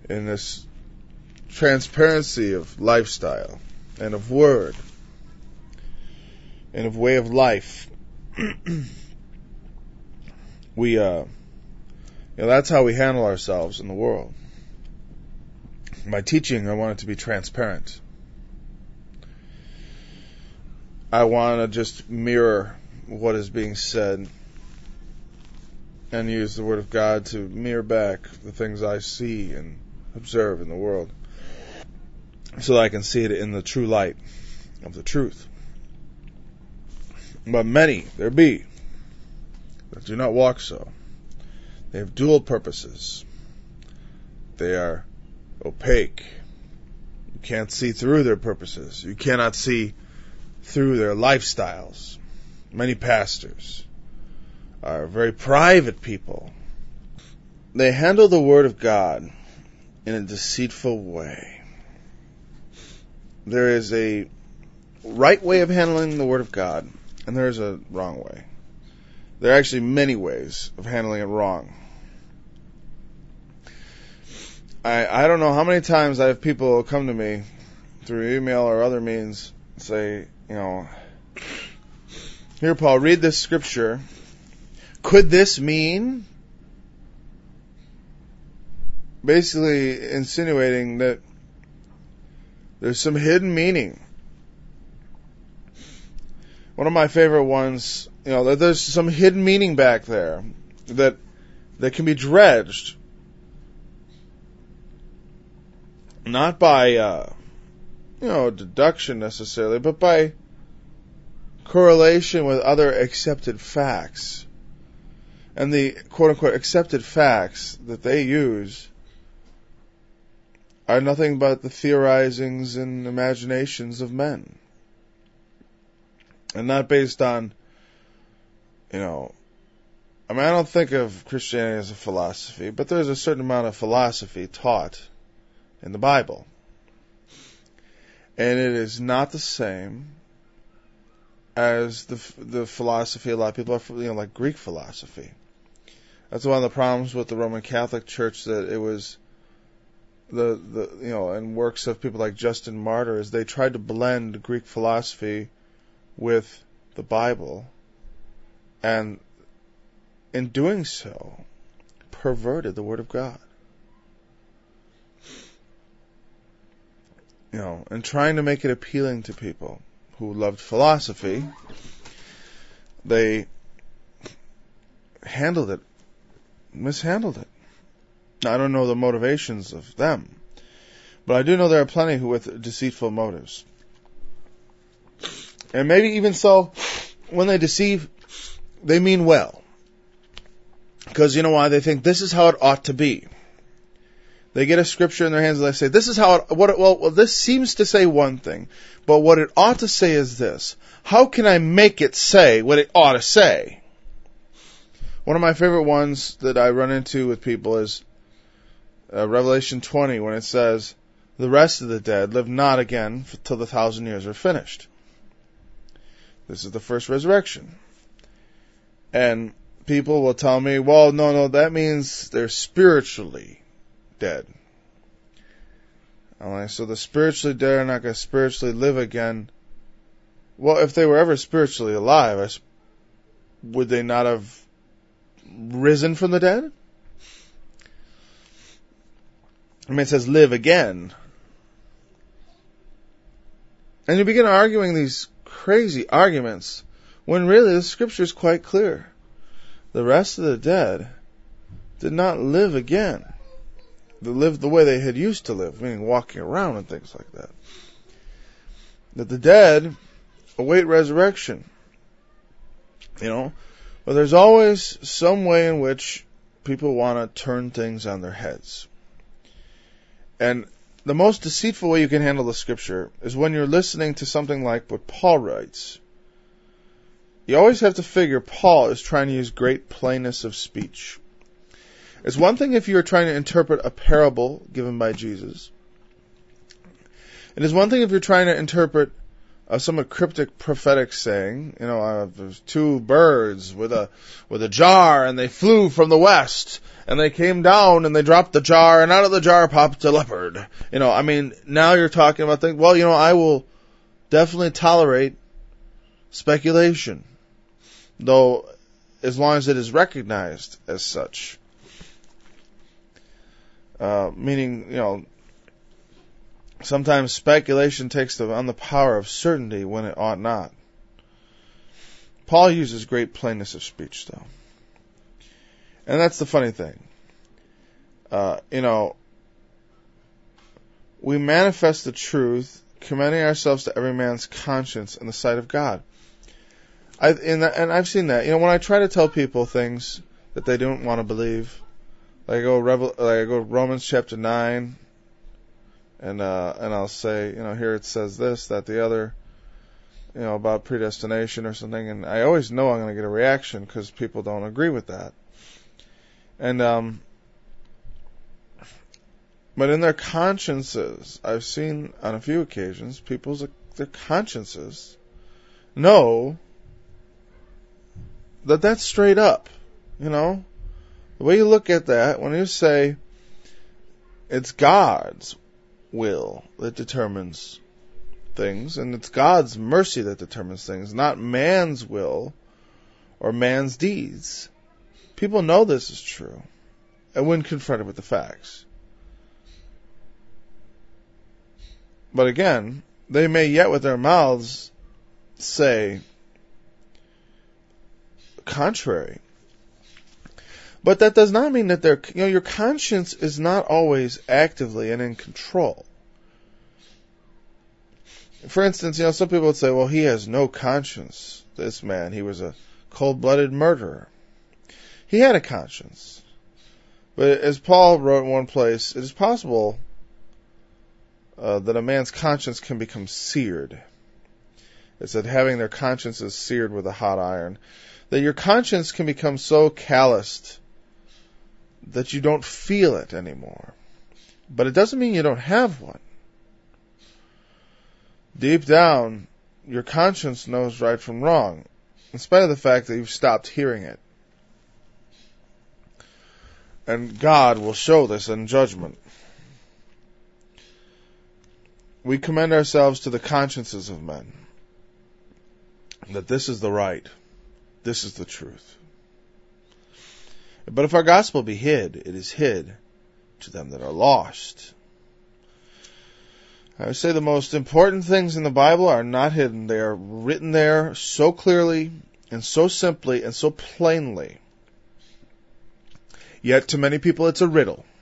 in this transparency of lifestyle and of word and of way of life. That's how we handle ourselves in the world. My teaching, I want it to be transparent. I want to just mirror what is being said and use the Word of God to mirror back the things I see and observe in the world, so that I can see it in the true light of the truth. But many there be that do not walk so. They have dual purposes. They are opaque. You can't see through their purposes. You cannot see through their lifestyles. Many pastors are very private people. They handle the Word of God in a deceitful way. There is a right way of handling the Word of God, and there is a wrong way. There are actually many ways of handling it wrong. I don't know how many times I have people come to me through email or other means and say, here, Paul, read this scripture. Could this mean? Basically insinuating that there's some hidden meaning. One of my favorite ones, that there's some hidden meaning back there that can be dredged. Not by, deduction necessarily, but by correlation with other accepted facts. And the quote-unquote accepted facts that they use are nothing but the theorizings and imaginations of men. And not based on, I don't think of Christianity as a philosophy, but there's a certain amount of philosophy taught in the Bible. And it is not the same as the philosophy a lot of people are, like Greek philosophy. That's one of the problems with the Roman Catholic Church, that it was and works of people like Justin Martyr, is they tried to blend Greek philosophy with the Bible, and in doing so, perverted the Word of God. And trying to make it appealing to people who loved philosophy, they mishandled it. Now, I don't know the motivations of them, but I do know there are plenty who with deceitful motives. And maybe even so, when they deceive, they mean well. Because you know why? They think this is how it ought to be. They get a scripture in their hands and they say, this is how this seems to say one thing, but what it ought to say is this. How can I make it say what it ought to say? One of my favorite ones that I run into with people is Revelation 20, when it says, the rest of the dead live not again till the 1,000 years are finished. This is the first resurrection. And people will tell me, well, no, that means they're spiritually dead. I'm like, so the spiritually dead are not going to spiritually live again. Well, if they were ever spiritually alive, would they not have risen from the dead? It says live again. And you begin arguing these crazy arguments when really the scripture is quite clear. The rest of the dead did not live again. They lived the way they had used to live, meaning walking around and things like that. That the dead await resurrection. But there's always some way in which people want to turn things on their heads. And the most deceitful way you can handle the scripture is when you're listening to something like what Paul writes. You always have to figure Paul is trying to use great plainness of speech. It's one thing if you're trying to interpret a parable given by Jesus. It is one thing if you're trying to interpret some cryptic prophetic saying. There's two birds with a jar, and they flew from the west, and they came down and they dropped the jar, and out of the jar popped a leopard. Now you're talking about things. Well, I will definitely tolerate speculation, though, as long as it is recognized as such. Meaning, sometimes speculation takes on the power of certainty when it ought not. Paul uses great plainness of speech, though. And that's the funny thing. We manifest the truth, commending ourselves to every man's conscience in the sight of God. And I've seen that. When I try to tell people things that they don't want to believe, I go Romans chapter 9, and I'll say, here it says this, that, the other, about predestination or something, and I always know I'm going to get a reaction because people don't agree with that. And but in their consciences, I've seen on a few occasions, their consciences know that that's straight up. The way you look at that, when you say it's God's will that determines things, and it's God's mercy that determines things, not man's will or man's deeds. People know this is true, and when confronted with the facts. But again, they may yet with their mouths say contrary. But that does not mean that your conscience is not always actively and in control. For instance, some people would say, well, he has no conscience, this man. He was a cold-blooded murderer. He had a conscience. But as Paul wrote in one place, it is possible that a man's conscience can become seared. It said having their consciences seared with a hot iron. That your conscience can become so calloused that you don't feel it anymore. But it doesn't mean you don't have one. Deep down, your conscience knows right from wrong, in spite of the fact that you've stopped hearing it. And God will show this in judgment. We commend ourselves to the consciences of men, that this is the right, this is the truth. But if our gospel be hid, it is hid to them that are lost. I would say the most important things in the Bible are not hidden. They are written there so clearly and so simply and so plainly. Yet to many people it's a riddle.